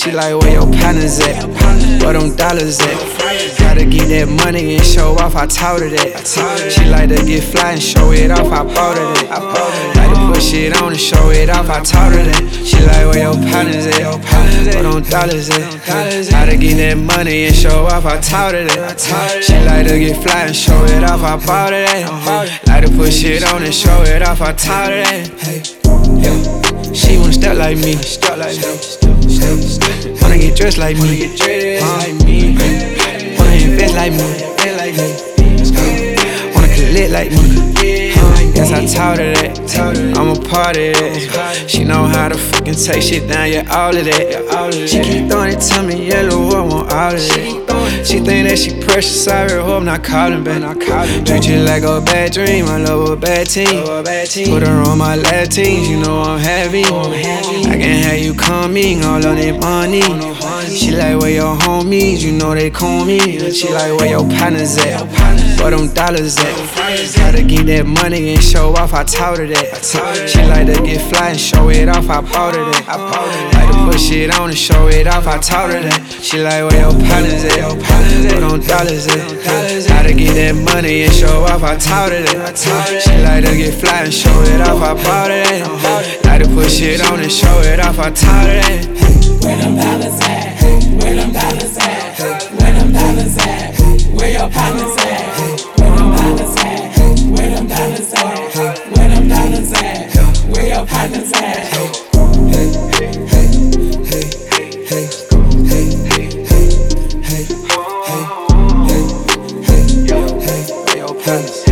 She like, where your partners at? Where them dollars at? Gotta get that money and show off, I taught her that. She like to get fly and show it off, I bought her that. Like to put shit on and show it off, I taught her that. She like, where your partners at? Where them dollars at? Gotta get that money and show off, I taught her that. She like to get fly and show it off, I bought her that. Like to put shit on and show it off, I taught her that. She wanna step like me, wanna get dressed like me, wanna invest like me, wanna collect like me. Yes, I taught her that, I'm a part of that. She know how to fucking take shit down, yeah, all of that. She keep throwing it to me, yellow, I want all of that. She think that she precious, sorry, hope I'm not calling back. Treat you like a bad dream, I love a bad team. Put her on my last teams, you know I'm heavy. I can have you coming, all on that money. She like, where your homies, you know they call me. She like, where your partners at? Where them dollars at? Gotta get that money and show off, I taught her that. She like to get fly and show it off, I bought her that. Like to put shit on and show it off, I taught her that. She like, where your partners at? Where them dollars at? Gotta get that money and show off, I taught her that. She like to get fly and show it off, I bought her that. Like to put shit on and show it off, I taught her that. Where them dollars at? Where them dollars at? Where them dollars at? Where your partners at? Where them dollars at? Where them dollars at? Where them dollars at? Where your partners at? Where your partners?